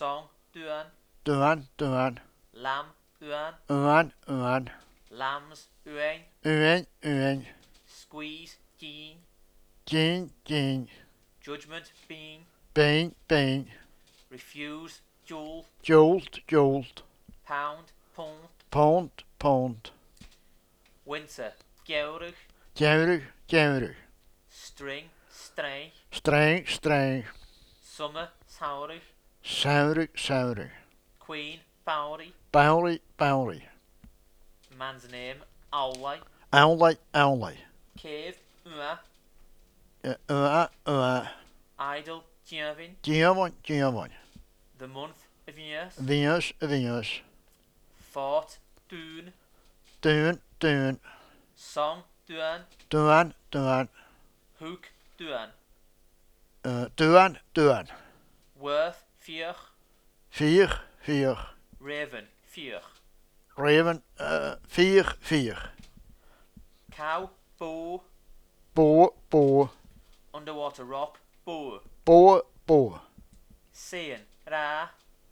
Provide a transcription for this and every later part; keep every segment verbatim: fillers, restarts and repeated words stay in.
Song duan. duan, duan. Lam uan. Uan, uan. Lambs uain. Uan, uan. Squeeze gene. Gene, gene. Judgment bean. Bean, bean. Refuse jolt. Jolt, jolt. Pound pond. Pond, pond. Winter geurig. Geurig, geurig. String string. Streng, streng. Summer saurig. Saurig, saurig. Queen Bowery. Bowery, bowery. Man's name Owley. Owley, owley. Cave ua. Ua, ua. Idle Giavin. Giavon, giavon. The month of years. Venus, Venus. Fort Dune. Dune, dune. Song Duan. Duan, duan. Hook Duan. Uh, duan, duan. Worth Fier. Vier, vier. Raven Fier. Raven, uh, vier, vier. Cow Bow. Boar, boar. Underwater rock Bow. Boar, boar. Sean Ra.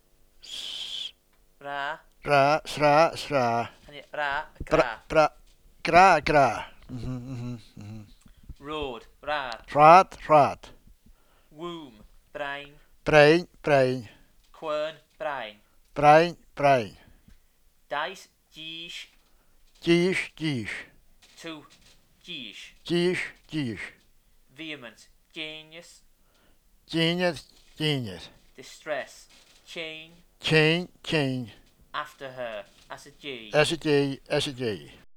Ra. Ra, sra, sra. And yet Ra Bra, Gra. bra. Gra, gra. Mm-hmm, mm-hmm, mm-hmm. Road Rad. Rad, rad. Womb Brain. Brain, brain. Quern Brain. Brain, brain. Dice Geesh. Geesh, geesh. Two Geesh. Geesh, geesh. Vehement Genius. Genius, genius. Distress Chain. Chain, chain. After her as a G. S a G, S a G.